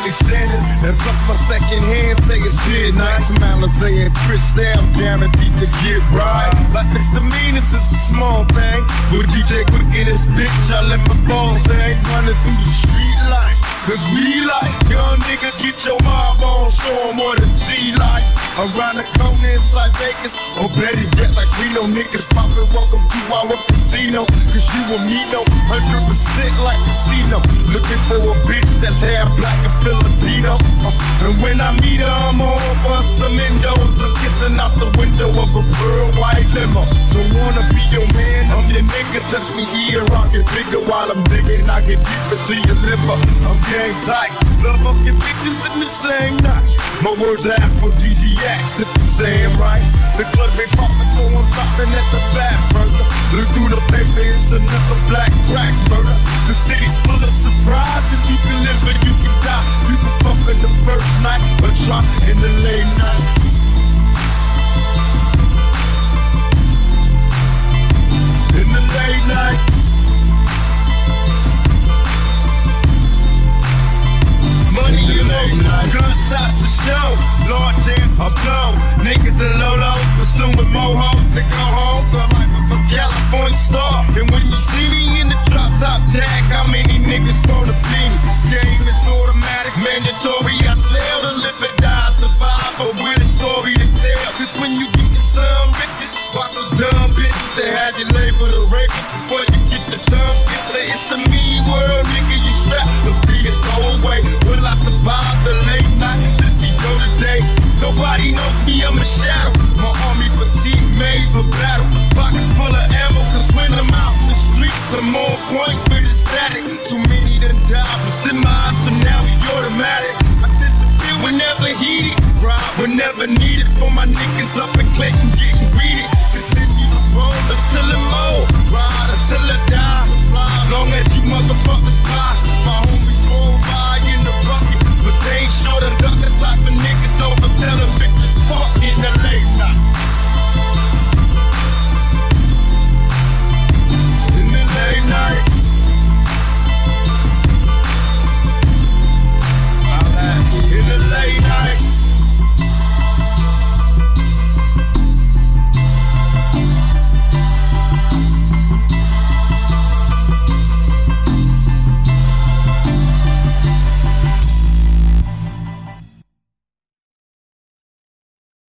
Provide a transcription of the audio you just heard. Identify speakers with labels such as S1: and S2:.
S1: they standing. And plus my second hand say it's midnight. Smile and saying Chris Stab guaranteed to get right. Like misdemeanors is a small thing. With DJ Quick in this bitch, I let my balls hang. Running through the street life. Cause we like, young nigga, get your mob on, show 'em what a G like. Around the corner, it's like Vegas, or better yet, like Reno niggas poppin', welcome to our casino. Cause you and me know, 100% like casino. Looking for a bitch that's half black and Filipino. And when I meet her, I'm on for some endos. I'm kissing out the window of a pearl white limo. Don't wanna be your man, I'm your nigga. Touch me here, I get bigger while I'm digging. I get deeper to your liver. I'm gang tight, love fucking bitches in the same night. My words are aphrodisiacs, if you're saying right. The club ain't poppin', so I'm stopping at the back, brother. Look through the paper, it's another black crack, brother. The city's full of surprises. You can live or you can die. You can fuck in the first night, but try in the late night. In the late night. Money in late night. Gunshots to show. Lord damn, I blow. Niggas and Lolos pursuing mohos to go home. So I'm like a California star. And when you see me in the drop top tag, how many niggas gonna be me? Game is automatic, mandatory. I sell to live and die, survive, but with a story to tell. Cause when you get some bitches, watch the dumb bitches. They have you label the rapist before you get the tongue. It's a mean world, nigga. You strapped to be a throwaway. Will I survive the late night? Does he go today? Nobody knows me, I'm a shadow. My army fatigue made for battle. Pockets full of ammo, cause when I'm out in the streets, I'm on point with the static. Too many done died, was in my eyes, so now we automatic. I disappear whenever heated, ride whenever needed. For my niggas up in Clayton getting greedy. Continue to roll until it mold, ride until I die. Long as you motherfuckers fly, my homies roll by in the bucket, but they ain't sure to